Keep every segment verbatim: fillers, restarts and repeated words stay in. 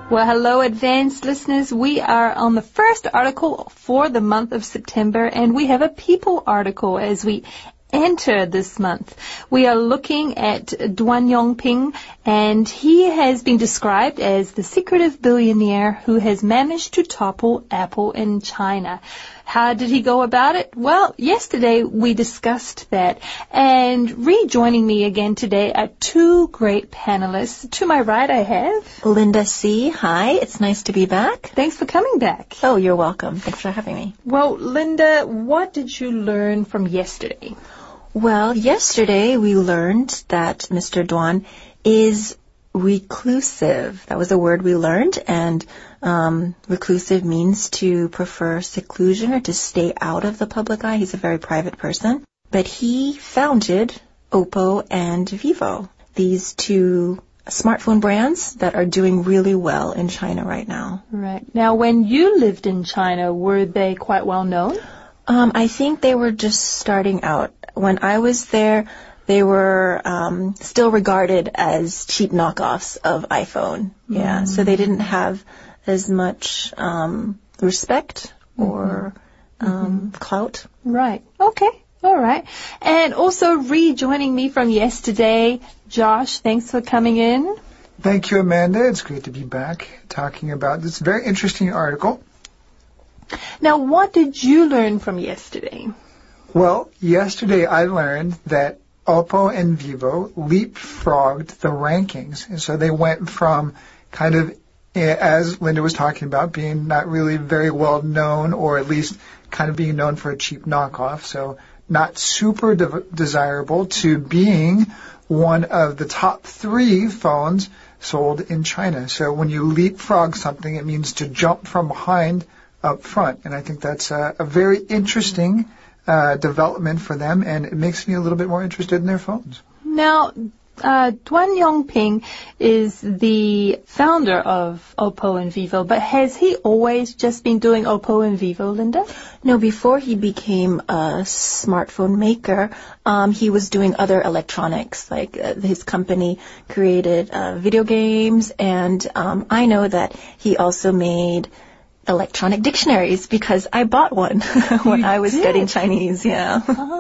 Well, hello, advanced listeners. We are on the first article for the month of September, and we have a people article as we enter this month. We are looking at Duan Yongping, and he has been described as the secretive billionaire who has managed to topple Apple in China. How did he go about it? Well, yesterday we discussed that. And rejoining me again today are two great panelists. To my right I have Linda C. Hi, it's nice to be back. Thanks for coming back. Oh, you're welcome. Thanks for having me. Well, Linda, what did you learn from yesterday? Well, yesterday we learned that Mister Duan is reclusive. That was a word we learned, and um, reclusive means to prefer seclusion or to stay out of the public eye. He's a very private person. But he founded Oppo and Vivo, these two smartphone brands that are doing really well in China right now. Right. Now, when you lived in China, were they quite well known? Um, I think they were just starting out. When I was there, they were um, still regarded as cheap knockoffs of iPhone. Yeah, mm. So they didn't have as much um, respect or mm-hmm. um, mm-hmm. clout. Right. Okay. All right. And also rejoining me from yesterday, Josh, thanks for coming in. Thank you, Amanda. It's great to be back talking about this very interesting article. Now, what did you learn from yesterday? Well, yesterday I learned that Oppo and Vivo leapfrogged the rankings. And so they went from kind of, as Linda was talking about, being not really very well known, or at least kind of being known for a cheap knockoff, so not super de- desirable, to being one of the top three phones sold in China. So when you leapfrog something, it means to jump from behind up front. And I think that's a, a very interesting Uh, development for them, and it makes me a little bit more interested in their phones. Now, uh, Duan Yongping is the founder of Oppo and Vivo, but has he always just been doing Oppo and Vivo, Linda? No, before he became a smartphone maker, um, he was doing other electronics. Like uh, his company created uh, video games, and um, I know that he also made electronic dictionaries because I bought one when you I was did? studying Chinese, yeah.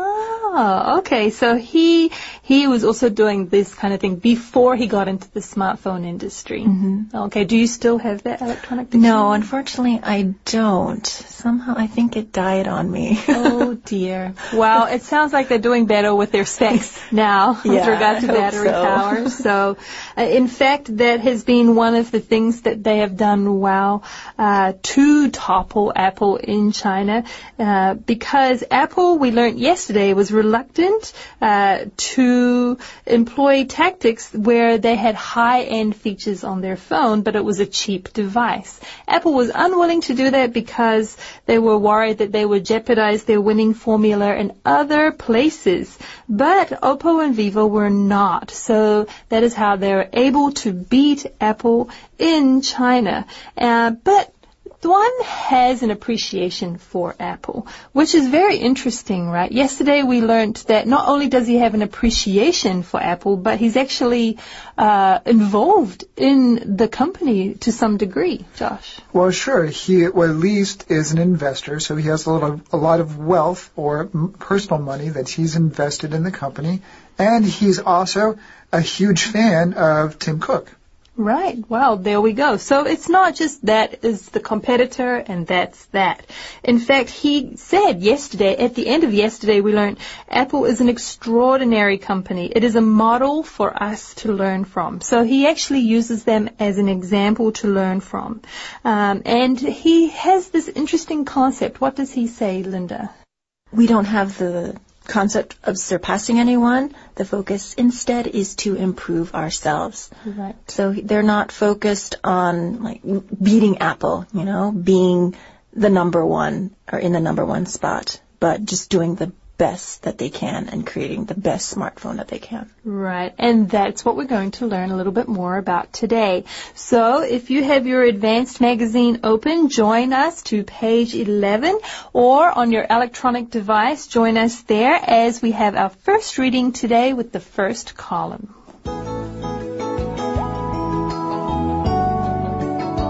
Oh, okay. So he he was also doing this kind of thing before he got into the smartphone industry. Mm-hmm. Okay. Do you still have that electronic dictionary? No, unfortunately I don't. Somehow I think it died on me. Oh, dear. Well, it sounds like they're doing better with their specs now yeah, with regard to I battery so. power. So, uh, in fact, that has been one of the things that they have done well uh, to topple Apple in China uh, because Apple, we learned yesterday, was reluctant uh, to employ tactics where they had high-end features on their phone, but it was a cheap device. Apple was unwilling to do that because they were worried that they would jeopardize their winning formula in other places. But Oppo and Vivo were not. So that is how they were able to beat Apple in China. Uh, but Duan has an appreciation for Apple, which is very interesting, right? Yesterday we learned that not only does he have an appreciation for Apple, but he's actually uh, involved in the company to some degree. Josh? Well, sure. He, well, at least is an investor, so he has a lot of, a lot of wealth or m- personal money that he's invested in the company, and he's also a huge fan of Tim Cook. Right. Well, there we go. So it's not just that is the competitor and that's that. In fact, he said yesterday, at the end of yesterday, we learned Apple is an extraordinary company. It is a model for us to learn from. So he actually uses them as an example to learn from. Um, and he has this interesting concept. What does he say, Linda? We don't have the concept of surpassing anyone. The focus instead is to improve ourselves. Right. So they're not focused on like beating Apple, you know, being the number one or in the number one spot, but just doing the best that they can and creating the best smartphone that they can. Right, and that's what we're going to learn a little bit more about today. So if you have your advanced magazine open, join us to page eleven, or on your electronic device, join us there as we have our first reading today with the first column.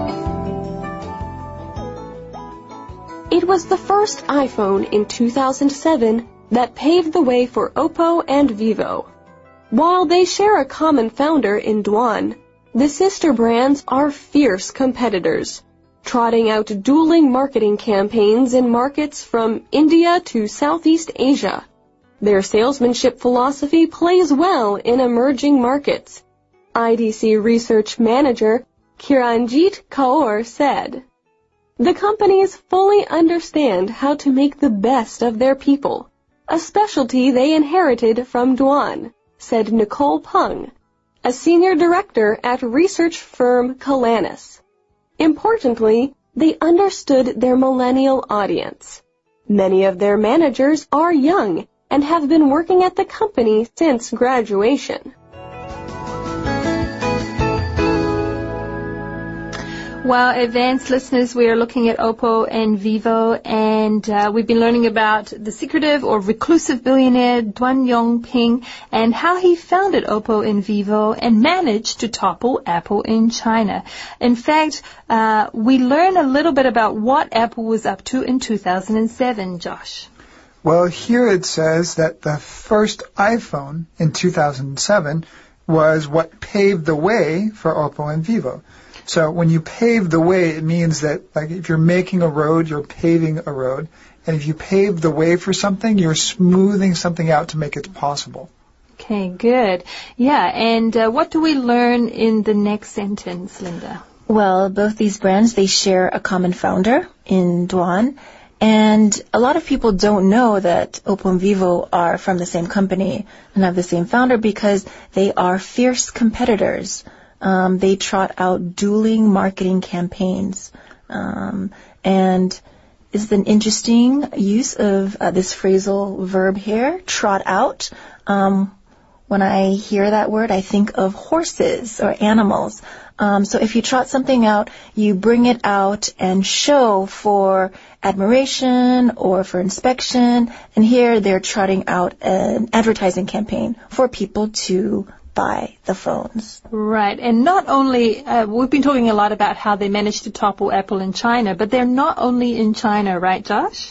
It was the first iPhone in two thousand seven that paved the way for Oppo and Vivo. While they share a common founder in Duan, the sister brands are fierce competitors, trotting out dueling marketing campaigns in markets from India to Southeast Asia. Their salesmanship philosophy plays well in emerging markets. I D C research manager Kiranjit Kaur said, "The companies fully understand how to make the best of their people, a specialty they inherited from Duan," said Nicole Pung, a senior director at research firm Calanus. Importantly, they understood their millennial audience. Many of their managers are young and have been working at the company since graduation. Well, advanced listeners, we are looking at Oppo and Vivo, and uh, we've been learning about the secretive or reclusive billionaire Duan Yongping and how he founded Oppo and Vivo and managed to topple Apple in China. In fact, uh, we learn a little bit about what Apple was up to in two thousand seven, Josh. Well, here it says that the first iPhone in two thousand seven was what paved the way for Oppo and Vivo. So when you pave the way, it means that, like, if you're making a road, you're paving a road. And if you pave the way for something, you're smoothing something out to make it possible. Okay, good. Yeah, and uh, what do we learn in the next sentence, Linda? Well, both these brands, they share a common founder in Duan. And a lot of people don't know that Oppo and Vivo are from the same company and have the same founder because they are fierce competitors. Um, they trot out dueling marketing campaigns. Um, and it's an interesting use of uh, this phrasal verb here, trot out. Um, when I hear that word, I think of horses or animals. Um, so if you trot something out, you bring it out and show for admiration or for inspection. And here they're trotting out an advertising campaign for people to buy the phones. Right, and not only, uh, we've been talking a lot about how they managed to topple Apple in China, but they're not only in China, right, Josh?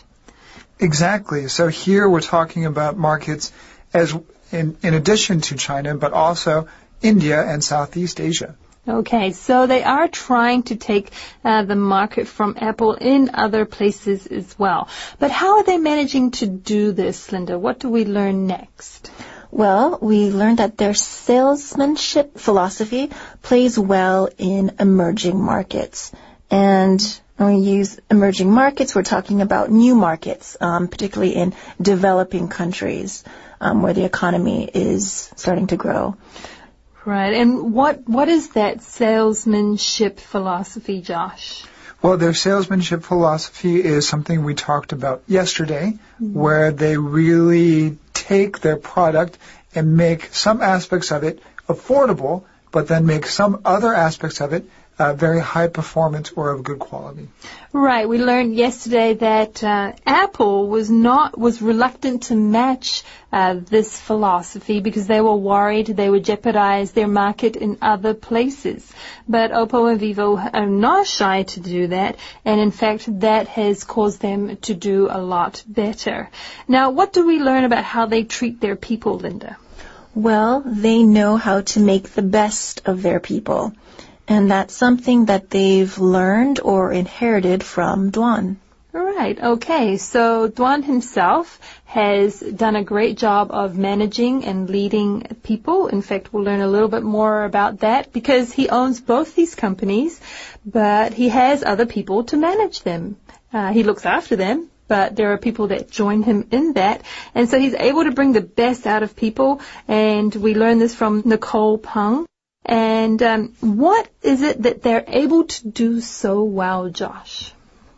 Exactly. So here we're talking about markets as in, in addition to China, but also India and Southeast Asia. Okay, so they are trying to take uh, the market from Apple in other places as well. But how are they managing to do this, Linda? What do we learn next? Well, we learned that their salesmanship philosophy plays well in emerging markets. And when we use emerging markets, we're talking about new markets, um, particularly in developing countries um, where the economy is starting to grow. Right. And what what is that salesmanship philosophy, Josh? Well, their salesmanship philosophy is something we talked about yesterday, mm-hmm. where they really take their product and make some aspects of it affordable, but then make some other aspects of it uh, very high performance or of good quality. Right. We learned yesterday that uh, Apple was not was reluctant to match uh, this philosophy because they were worried they would jeopardize their market in other places. But Oppo and Vivo are not shy to do that, and in fact that has caused them to do a lot better. Now, what do we learn about how they treat their people, Linda? Well, they know how to make the best of their people. And that's something that they've learned or inherited from Duan. Right, okay. So Duan himself has done a great job of managing and leading people. In fact, we'll learn a little bit more about that because he owns both these companies, but he has other people to manage them. Uh, he looks after them, but there are people that join him in that. And so he's able to bring the best out of people, and we learn this from Nicole Pung. And um, what is it that they're able to do so well, Josh?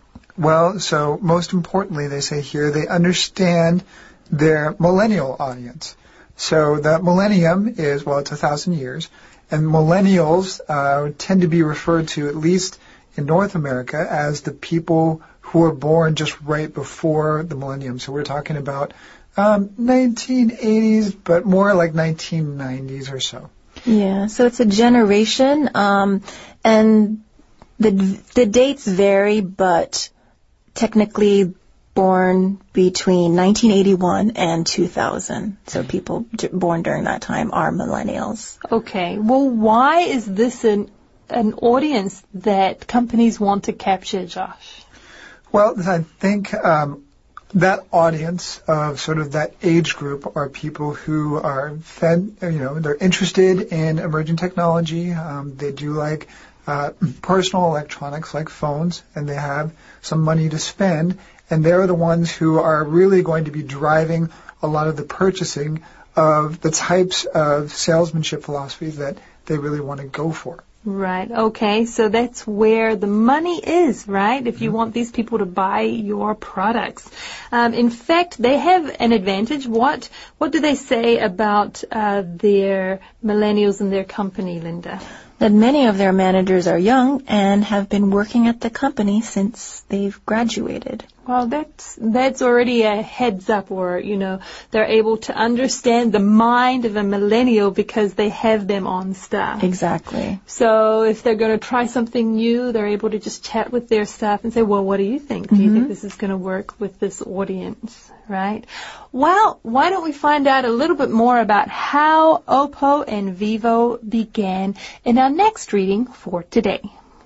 Well, so most importantly, they say here, they understand their millennial audience. So that millennium is, well, it's a thousand years, and millennials uh, tend to be referred to, at least in North America, as the people who were born just right before the millennium. So we're talking about um, nineteen eighties, but more like nineteen nineties or so. Yeah, so it's a generation, um, and the the dates vary, but technically born between nineteen eighty-one and two thousand. So people d- born during that time are millennials. Okay. Well, why is this an, an audience that companies want to capture, Josh? Well, I think um, that audience of sort of that age group are people who are fed, you know, they're interested in emerging technology. Um, they do like uh, personal electronics like phones, and they have some money to spend. And they're the ones who are really going to be driving a lot of the purchasing of the types of salesmanship philosophies that they really want to go for. Right. Okay. So that's where the money is, right? If you want these people to buy your products. Um, in fact, they have an advantage. What What do they say about uh, their millennials and their company, Linda? That many of their managers are young and have been working at the company since they've graduated. Well, that's that's already a heads up, or, you know, they're able to understand the mind of a millennial because they have them on staff. Exactly. So if they're going to try something new, they're able to just chat with their staff and say, well, what do you think? Do you Mm-hmm. think this is going to work with this audience, right? Well, why don't we find out a little bit more about how Oppo and Vivo began in our next reading for today.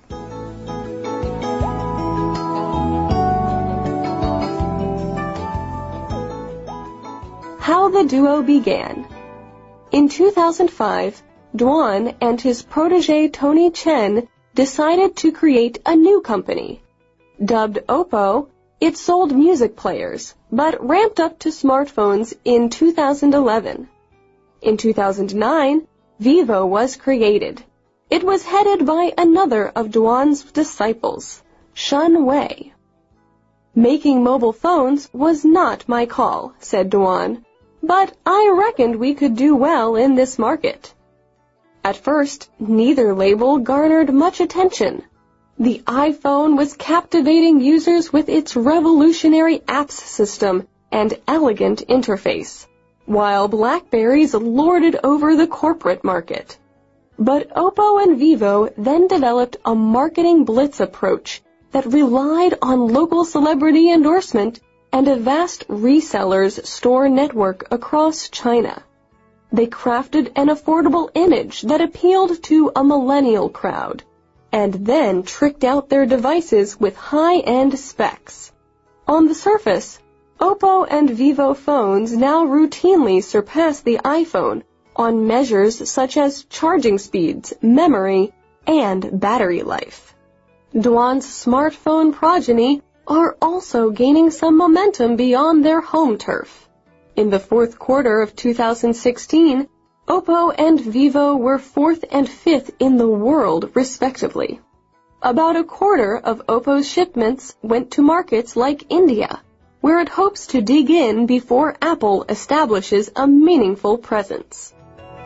How the duo began. In two thousand five, Duan and his protege Tony Chen decided to create a new company. Dubbed Oppo, it sold music players, but ramped up to smartphones in two thousand eleven. In two thousand nine, Vivo was created. It was headed by another of Duan's disciples, Shun Wei. Making mobile phones was not my call, said Duan, but I reckoned we could do well in this market. At first, neither label garnered much attention. The iPhone was captivating users with its revolutionary apps system and elegant interface, while BlackBerries lorded over the corporate market. But Oppo and Vivo then developed a marketing blitz approach that relied on local celebrity endorsement and a vast resellers store network across China. They crafted an affordable image that appealed to a millennial crowd, and then tricked out their devices with high-end specs. On the surface, Oppo and Vivo phones now routinely surpass the iPhone on measures such as charging speeds, memory, and battery life. Duan's smartphone progeny are also gaining some momentum beyond their home turf. In the fourth quarter of two thousand sixteen, Oppo and Vivo were fourth and fifth in the world, respectively. About a quarter of Oppo's shipments went to markets like India, where it hopes to dig in before Apple establishes a meaningful presence.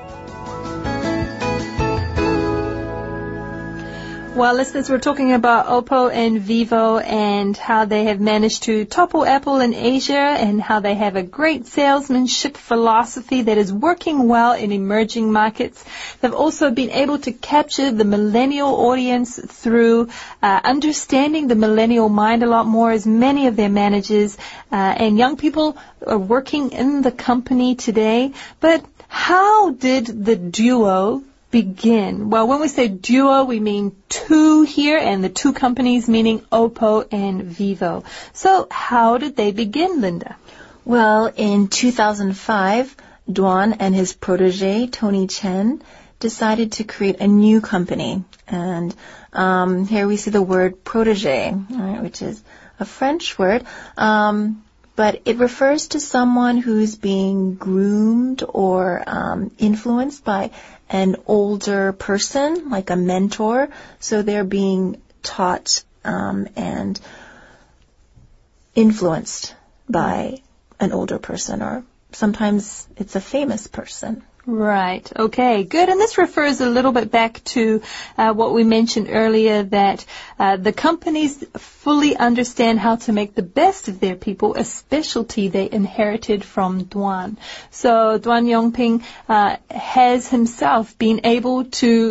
Well, listeners, we're talking about Oppo and Vivo and how they have managed to topple Apple in Asia and how they have a great salesmanship philosophy that is working well in emerging markets. They've also been able to capture the millennial audience through uh, understanding the millennial mind a lot more, as many of their managers uh, and young people are working in the company today. But how did the duo begin? Well, when we say duo, we mean two here, and the two companies meaning Oppo and Vivo. So how did they begin, Linda? Well, in two thousand five, Duan and his protege, Tony Chen, decided to create a new company. And um, here we see the word protege, right, which is a French word. Um, but it refers to someone who's being groomed or um, influenced by an older person, like a mentor. So they're being taught um, and influenced by an older person, or sometimes it's a famous person. Right. Okay. Good. And this refers a little bit back to uh, what we mentioned earlier, that uh, the companies fully understand how to make the best of their people, a specialty they inherited from Duan. So Duan Yongping uh, has himself been able to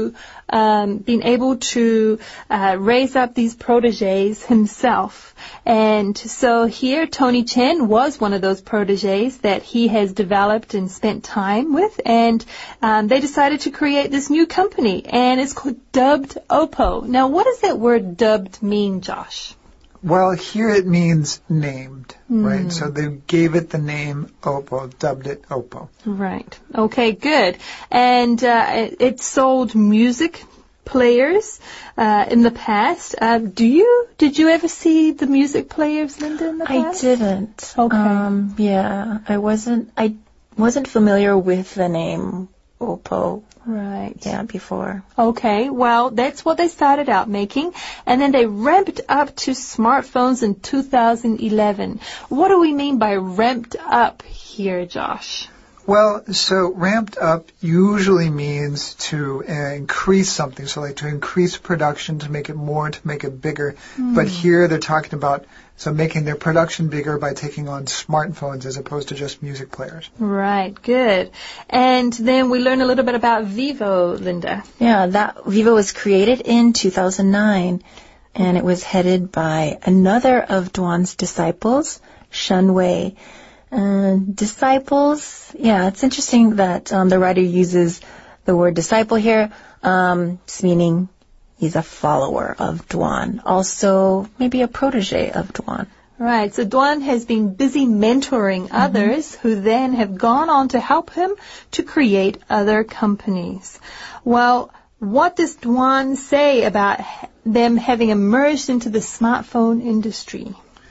um, been able to uh, raise up these proteges himself. And so here, Tony Chen was one of those proteges that he has developed and spent time with, and um, they decided to create this new company, and it's called Dubbed Oppo. Now, what does that word dubbed mean, Josh? Well, here it means named, Mm. right? So they gave it the name Oppo, dubbed it Oppo. Right. Okay, good. And uh, it, it sold music players uh, in the past. Uh, do you, did you ever see the music players, Linda, in the I past? didn't. Okay. Um, yeah, I wasn't. I wasn't familiar with the name Oppo. Right. Yeah, before. Okay, well, that's what they started out making, and then they ramped up to smartphones in two thousand eleven. What do we mean by ramped up here, Josh? Well, so ramped up usually means to uh, increase something, so like to increase production, to make it more, to make it bigger. Mm. But here they're talking about so making their production bigger by taking on smartphones as opposed to just music players. Right, good. And then we learn a little bit about Vivo, Linda. Yeah, that Vivo was created in two thousand nine, and it was headed by another of Duan's disciples, Shen Wei. Uh, disciples, yeah, it's interesting that um, the writer uses the word disciple here, um, it's meaning he's a follower of Duan, also maybe a protege of Duan. Right, so Duan has been busy mentoring mm-hmm. others who then have gone on to help him to create other companies. Well, what does Duan say about them having emerged into the smartphone industry?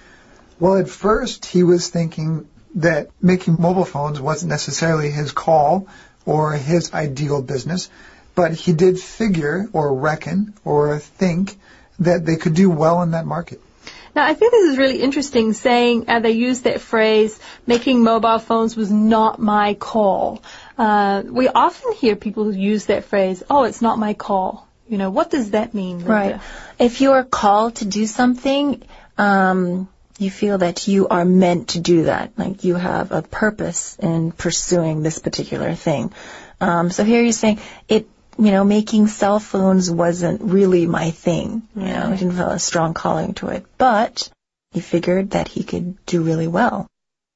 Well, at first he was thinking that making mobile phones wasn't necessarily his call or his ideal business, but he did figure or reckon or think that they could do well in that market. Now, I think this is really interesting, saying uh, they use that phrase, making mobile phones was not my call. Uh, we often hear people use that phrase, oh, it's not my call. You know, what does that mean, Linda? Right. If you are called to do something, um, you feel that you are meant to do that, like you have a purpose in pursuing this particular thing. Um, so here you're saying it, you know, making cell phones wasn't really my thing. You Right. know, I didn't feel a strong calling to it, but he figured that he could do really well.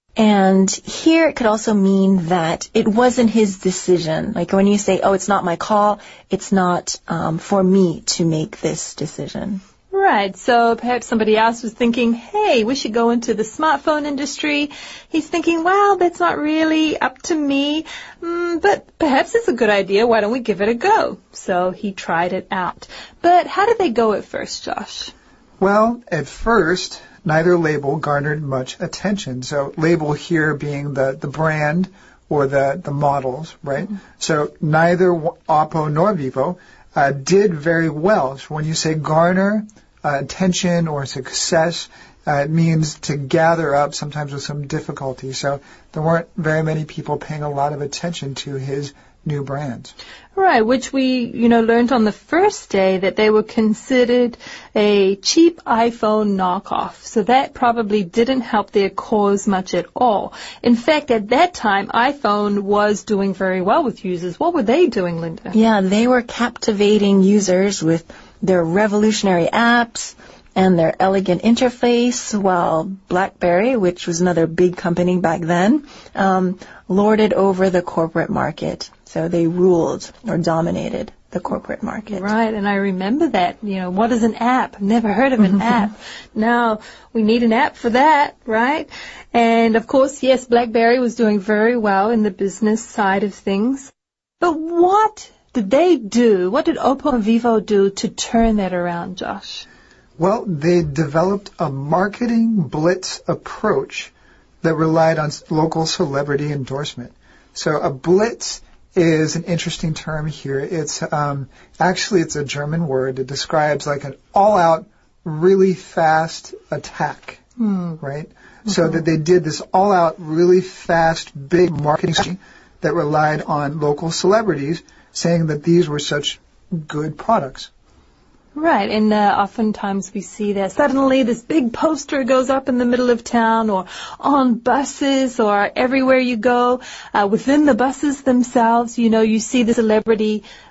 And here it could also mean that it wasn't his decision. Like when you say, oh, it's not my call, it's not um, for me to make this decision. Right, so perhaps somebody else was thinking, hey, we should go into the smartphone industry. He's thinking, well, that's not really up to me, mm, but perhaps it's a good idea. Why don't we give it a go? So he tried it out. But how did they go at first, Josh? Well, at first, neither label garnered much attention. So label here being the, the brand or the, the models, right? Mm-hmm. So neither Oppo nor Vivo uh, did very well. So when you say garner uh, attention or success, uh, it means to gather up, sometimes with some difficulty. So there weren't very many people paying a lot of attention to his new brands. Right, which we, you know, learned on the first day that they were considered a cheap iPhone knockoff. So that probably didn't help their cause much at all. In fact, at that time, iPhone was doing very well with users. What were they doing, Linda? Yeah, they were captivating users with their revolutionary apps and their elegant interface, while BlackBerry, which was another big company back then, um, lorded over the corporate market. So they ruled or dominated the corporate market. Right, and I remember that. You know, what is an app? Never heard of an app. Now, we need an app for that, right? And of course, yes, BlackBerry was doing very well in the business side of things. But what did they do? What did Oppo and Vivo do to turn that around, Josh? Well, they developed a marketing blitz approach that relied on local celebrity endorsement. So a blitz is an interesting term here. It's um, actually it's a German word. It describes like an all-out, really fast attack, mm. right? Mm-hmm. So that they did this all-out, really fast, big marketing strategy that relied on local celebrities saying that these were such good products. Right, and uh, oftentimes we see that suddenly this big poster goes up in the middle of town or on buses or everywhere you go. Uh, within the buses themselves, you know, you see the celebrity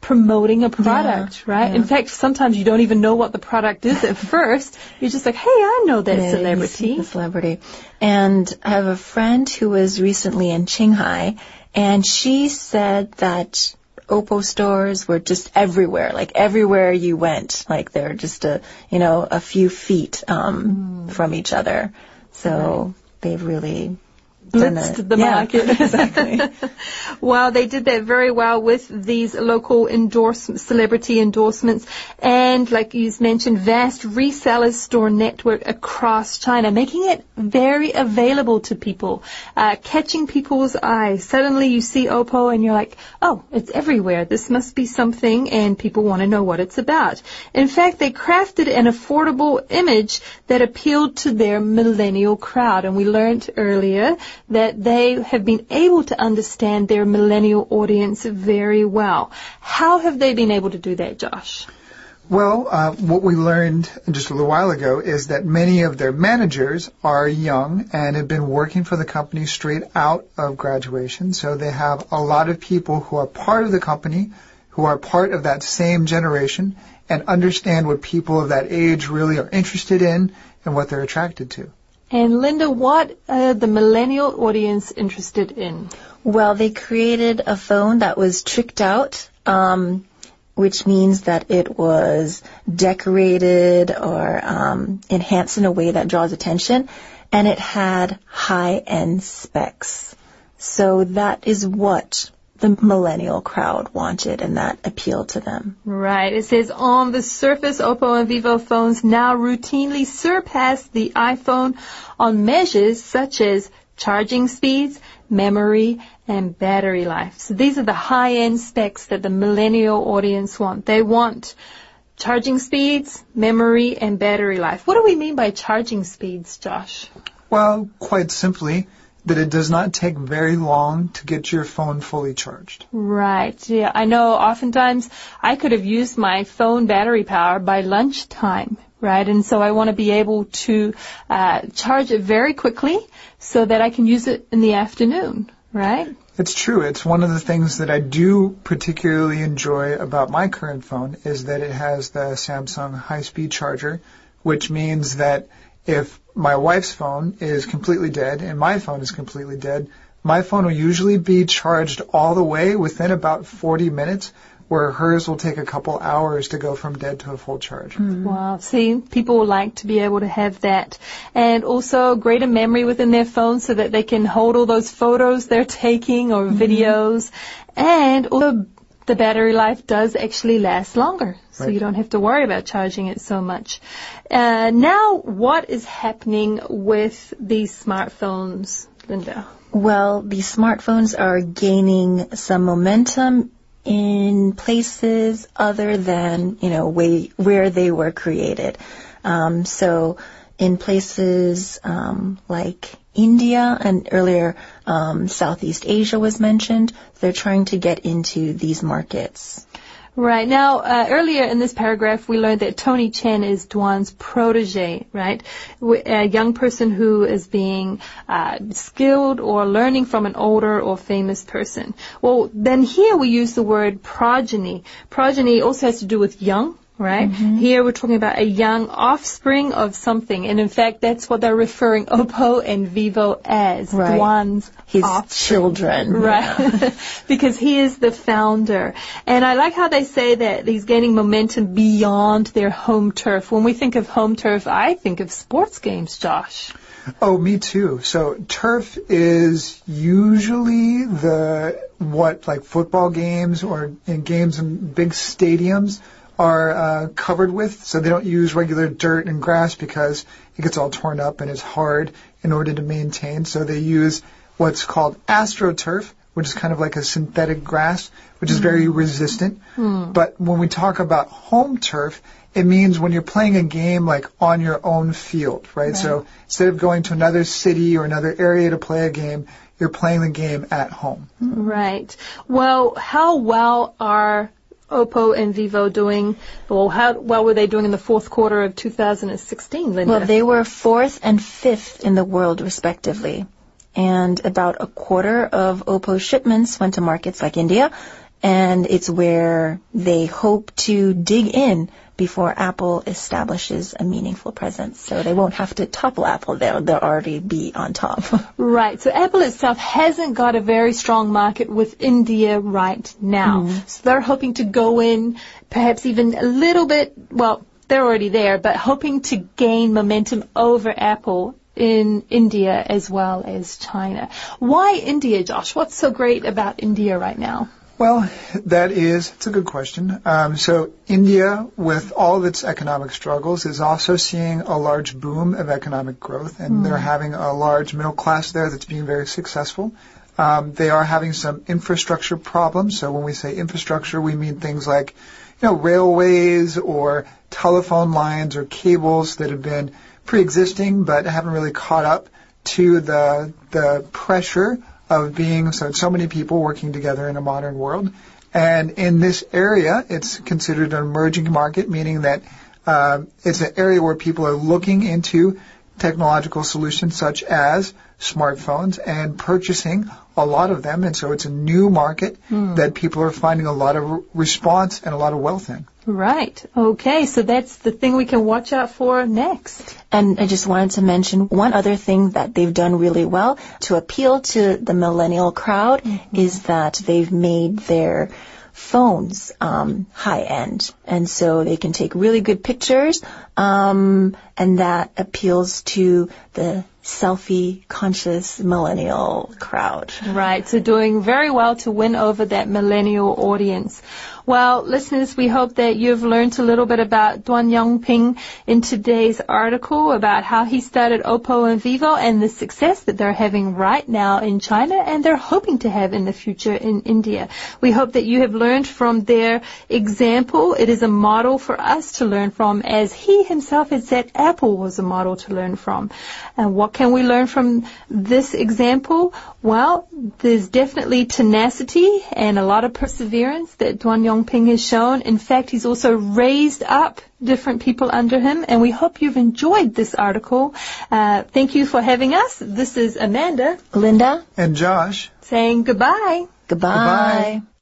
promoting a product, Yeah, right? yeah. In fact, sometimes you don't even know what the product is at first. You're just like, hey, I know that Yeah, celebrity. you see the celebrity. And I have a friend who was recently in Qinghai, and she said that Oppo stores were just everywhere, like everywhere you went, like they're just a, you know, a few feet um, mm. from each other. So right. they've really blitzed the yeah, market. Exactly. Well, they did that very well with these local endorse, celebrity endorsements and, like you mentioned, vast resellers store network across China, making it very available to people, uh, catching people's eyes. Suddenly you see Oppo and you're like, oh, it's everywhere. This must be something, and people want to know what it's about. In fact, they crafted an affordable image that appealed to their millennial crowd, and we learned earlier that they have been able to understand their millennial audience very well. How have they been able to do that, Josh? Well, uh, what we learned just a little while ago is that many of their managers are young and have been working for the company straight out of graduation. So they have a lot of people who are part of the company, who are part of that same generation, and understand what people of that age really are interested in and what they're attracted to. And Linda, what are the millennial audience interested in? Well, they created a phone that was tricked out, um, which means that it was decorated or um, enhanced in a way that draws attention, and it had high-end specs. So that is what the millennial crowd wanted, and that appealed to them. Right. It says, on the surface, Oppo and Vivo phones now routinely surpass the iPhone on measures such as charging speeds, memory, and battery life. So these are the high-end specs that the millennial audience want. They want charging speeds, memory, and battery life. What do we mean by charging speeds, Josh? Well, quite simply, that it does not take very long to get your phone fully charged. Right. Yeah, I know oftentimes I could have used my phone battery power by lunchtime, right? And so I want to be able to uh, charge it very quickly so that I can use it in the afternoon, right? It's true. It's one of the things that I do particularly enjoy about my current phone is that it has the Samsung high-speed charger, which means that if my wife's phone is completely dead and my phone is completely dead, my phone will usually be charged all the way within about forty minutes, where hers will take a couple hours to go from dead to a full charge. Mm. Wow. See, people like to be able to have that. And also greater memory within their phone so that they can hold all those photos they're taking or mm-hmm. videos. And also the battery life does actually last longer, so right. you don't have to worry about charging it so much. Uh, now, what is happening with these smartphones, Linda? Well, these smartphones are gaining some momentum in places other than, you know, way, where they were created. Um, so in places um, like India and earlier um, Southeast Asia was mentioned, they're trying to get into these markets. Right. Now, uh, earlier in this paragraph, we learned that Tony Chen is Duan's protege, right? A young person who is being uh, skilled or learning from an older or famous person. Well, then here we use the word progeny. Progeny also has to do with young. Right? Mm-hmm. Here we're talking about a young offspring of something. And in fact, that's what they're referring Oppo and Vivo as. Right. Duan's His offspring. children. Right. Yeah. Because he is the founder. And I like how they say that he's gaining momentum beyond their home turf. When we think of home turf, I think of sports games, Josh. Oh, me too. So turf is usually the, what, like football games or in games in big stadiums are uh, covered with, so they don't use regular dirt and grass because it gets all torn up and it's hard in order to maintain. So they use what's called AstroTurf, which is kind of like a synthetic grass, which is mm. very resistant. Mm. But when we talk about home turf, it means when you're playing a game like on your own field, right? right? So instead of going to another city or another area to play a game, you're playing the game at home. Right. Well, how well are Oppo and Vivo doing, well, how well were they doing in the fourth quarter of two thousand sixteen, Linda? Well, they were fourth and fifth in the world, respectively. And about a quarter of Oppo shipments went to markets like India, and it's where they hope to dig in before Apple establishes a meaningful presence. So they won't have to topple Apple. They'll, they'll already be on top. Right. So Apple itself hasn't got a very strong market with India right now. Mm. So they're hoping to go in perhaps even a little bit, well, they're already there, but hoping to gain momentum over Apple in India as well as China. Why India, Josh? What's so great about India right now? Well, that is, it's a good question. Um, so India, with all of its economic struggles, is also seeing a large boom of economic growth, and mm. they're having a large middle class there that's being very successful. Um, they are having some infrastructure problems. So when we say infrastructure, we mean things like, you know, railways or telephone lines or cables that have been pre-existing but haven't really caught up to the the pressure of being so so many people working together in a modern world. And in this area, it's considered an emerging market, meaning that uh, it's an area where people are looking into technological solutions such as smartphones and purchasing a lot of them. And so it's a new market mm. that people are finding a lot of response and a lot of wealth in. Right. Okay. So that's the thing we can watch out for next. And I just wanted to mention one other thing that they've done really well to appeal to the millennial crowd mm-hmm. is that they've made their phones um, high-end. And so they can take really good pictures, um, and that appeals to the selfie-conscious millennial crowd. Right, so doing very well to win over that millennial audience. Well, listeners, we hope that you've learned a little bit about Duan Yongping in today's article about how he started Oppo and Vivo and the success that they're having right now in China and they're hoping to have in the future in India. We hope that you have learned from their example. It is a model for us to learn from, as he himself had said Apple was a model to learn from. And what can we learn from this example? Well, there's definitely tenacity and a lot of perseverance that Duan Yongping has shown. In fact, he's also raised up different people under him, and we hope you've enjoyed this article. Uh, thank you for having us. This is Amanda, Linda, and Josh saying goodbye. Goodbye. Goodbye.